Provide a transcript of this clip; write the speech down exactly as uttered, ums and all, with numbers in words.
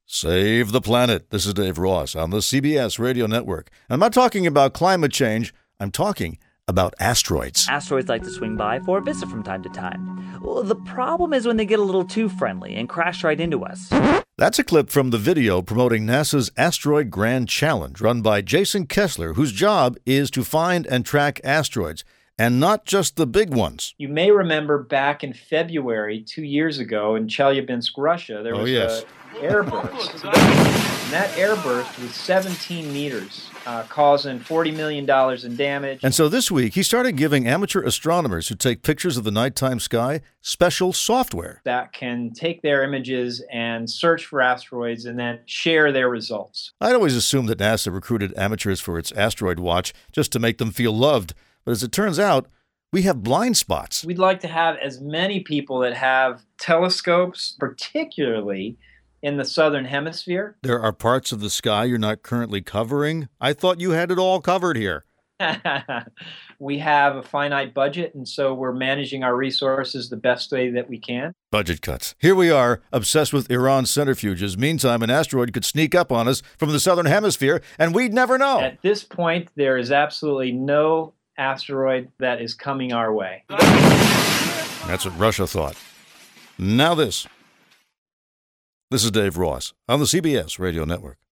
Save the planet. This is Dave Ross on the C B S Radio Network. I'm not talking about climate change. I'm talking about asteroids. Asteroids like to swing by for a visit from time to time. Well, the problem is when they get a little too friendly and crash right into us. That's a clip from the video promoting NASA's Asteroid Grand Challenge, run by Jason Kessler, whose job is to find and track asteroids, and not just the big ones. You may remember back in February, two years ago, in Chelyabinsk, Russia, there was oh, yes. an airburst. And that airburst was seventeen meters, uh, causing forty million dollars in damage. And so this week, he started giving amateur astronomers who take pictures of the nighttime sky special software that can take their images and search for asteroids and then share their results. I'd always assumed that NASA recruited amateurs for its asteroid watch just to make them feel loved. But as it turns out, we have blind spots. We'd like to have as many people that have telescopes, particularly in the southern hemisphere. There are parts of the sky you're not currently covering. I thought you had it all covered here. We have a finite budget, and so we're managing our resources the best way that we can. Budget cuts. Here we are, obsessed with Iran centrifuges. Meantime, an asteroid could sneak up on us from the southern hemisphere, and we'd never know. At this point, there is absolutely no asteroid that is coming our way. That's what Russia thought. Now this. This is Dave Ross on the C B S Radio Network.